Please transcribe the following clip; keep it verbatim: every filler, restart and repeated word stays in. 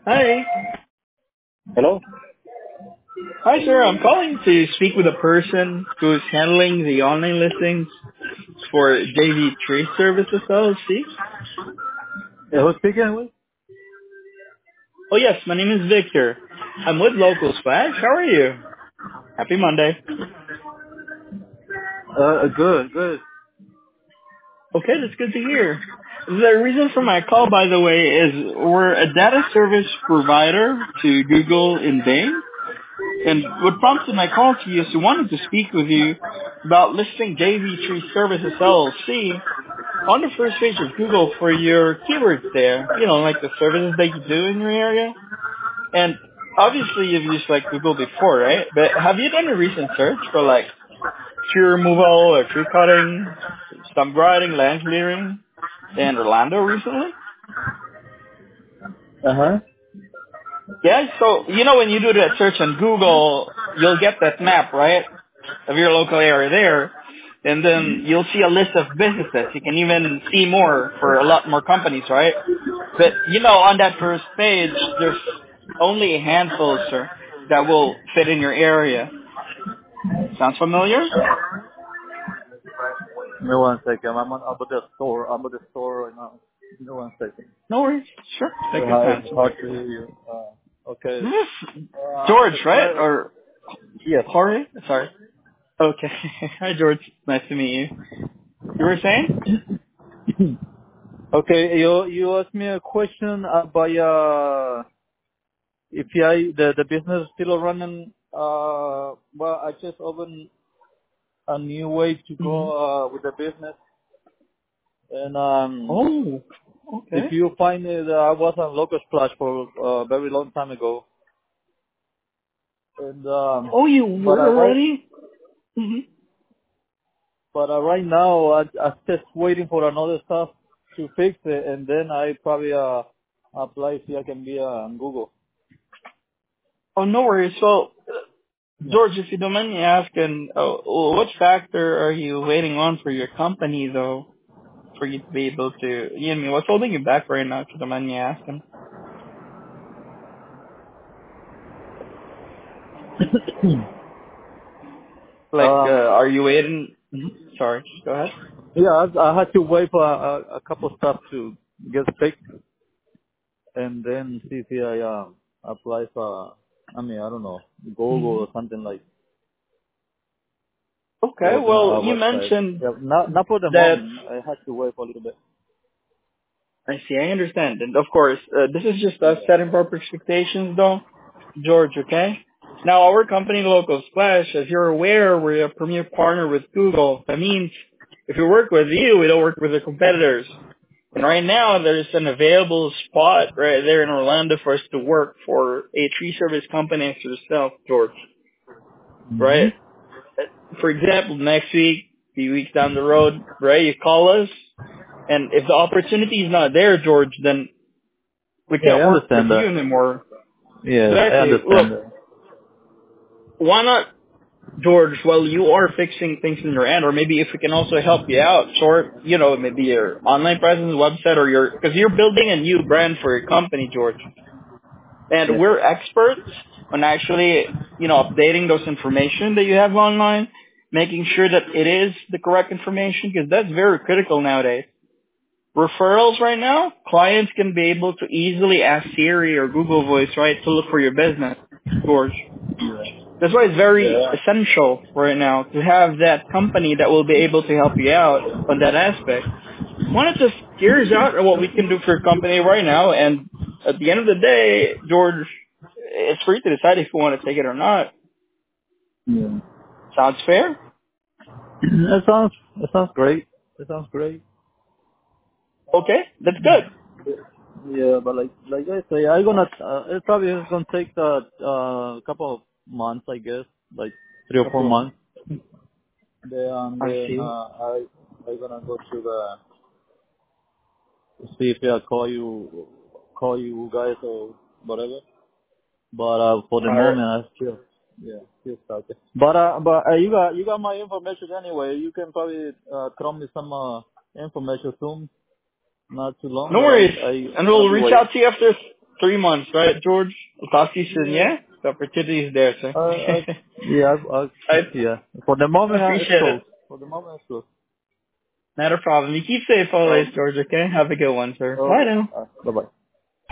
Hi. Hello? Hi, sir. I'm calling to speak with a person who's handling the online listings for J V Tree Services L L C. Yeah, who's speaking with? Oh, yes. My name is Victor. I'm with Local Splash. How are you? Happy Monday. Uh, good, good. Okay, that's good to hear. The reason for my call, by the way, is we're a data service provider to Google and Bing. And what prompted my call to you is I wanted to speak with you about listing J V Tree Services L L C on the first page of Google for your keywords there, you know, like the services that you do in your area. And obviously you've used like Google before, right? But have you done a recent search for like tree removal or tree cutting, stump grinding, land clearing in Orlando recently? Uh-huh. Yeah, so you know when you do that search on Google, you'll get that map, right, of your local area there. And then you'll see a list of businesses. You can even see more for a lot more companies, right? But, you know, on that first page, there's only a handful, sir, that will fit in your area. Sounds familiar? Give me one second. I'm, on, I'm at the store. I'm at the store right now. Give me one second. No worries. Sure. So Take your how time, it's sir. hard to hear you. Uh, okay. This is Uh, George, okay, right? where? Or Yes. Jorge? Sorry. Okay. Hi, George. Nice to meet you. You were saying? Okay, you you asked me a question about uh if I the the business is still running. Uh, well, I just opened a new way to go hmm uh, with the business, and um Oh, if okay. you find it, uh, I was on Local Splash for a very long time ago, and um, Oh, you but I were right, already? hmm but uh, right now I I'm just waiting for another stuff to fix it, and then I probably uh apply see I can be uh, on Google. Oh, no worries. So, Yeah. George, if you don't mind me asking, uh, what factor are you waiting on for your company, though, for you to be able to, you know, what's holding you back right now, if you don't mind me asking? Like, uh, Um, are you waiting? Mhm. Sorry, go ahead. yeah, I, I had to wait for a, a, a couple stuff to get fixed, and then see if I uh, apply for. I mean, I don't know, hmm Google or something like, Okay, or the well, uh, you website. mentioned Yeah, not not for the that, moment. I had to wait for a little bit. I see, I understand. And of course, uh, this is just us Yeah. setting proper expectations, though, George, okay? Now, our company, Local Splash, as you're aware, we're a premier partner with Google. That means if we work with you, we don't work with the competitors. And right now, there's an available spot right there in Orlando for us to work for a tree service company as yourself, George, Mm-hmm. right? For example, next week, a few weeks down the road, right, you call us, and if the opportunity is not there, George, then we Yeah, I can't work with understand you that. anymore. Yeah, I Exactly. Look, understand that. why not, George, while you are fixing things in your end, or maybe if we can also help you out, sort, you know, maybe your online presence, website, or your, because you're building a new brand for your company, George. And Yeah. we're experts on actually, you know, updating those information that you have online, making sure that it is the correct information, because that's very critical nowadays. Referrals right now, clients can be able to easily ask Siri or Google Voice, right, to look for your business, George. That's why it's very Yeah. essential right now to have that company that will be able to help you out on that aspect. Want to just here's out what we can do for your company right now, and at the end of the day, George, it's free to decide if you want to take it or not. Yeah. Sounds fair? That sounds that sounds great. That sounds great. Okay, that's good. Yeah, but like like I say, I gonna uh, it probably is gonna take a uh, couple of months, I guess, like three or four Couple of months. months. Then and I then uh, see. I I gonna go to the see if I call you call you guys or whatever. But uh, for the All right. moment, I still yeah still stuck. But uh, but uh, you got you got my information anyway. You can probably uh, throw me some uh, information soon. Not too long, No but I worries. I And gonna we'll be reach waiting. out to you after. three months, right, George? I'll talk to you soon, Yeah. yeah? The opportunity is there, sir. Uh, uh, yeah, I, I, I yeah. For the moment, uh, it's appreciate it. closed. For the moment, it's closed. Not a problem. You keep safe always, Um, George, okay? Have a good one, sir. okay. Bye now. Uh, bye bye.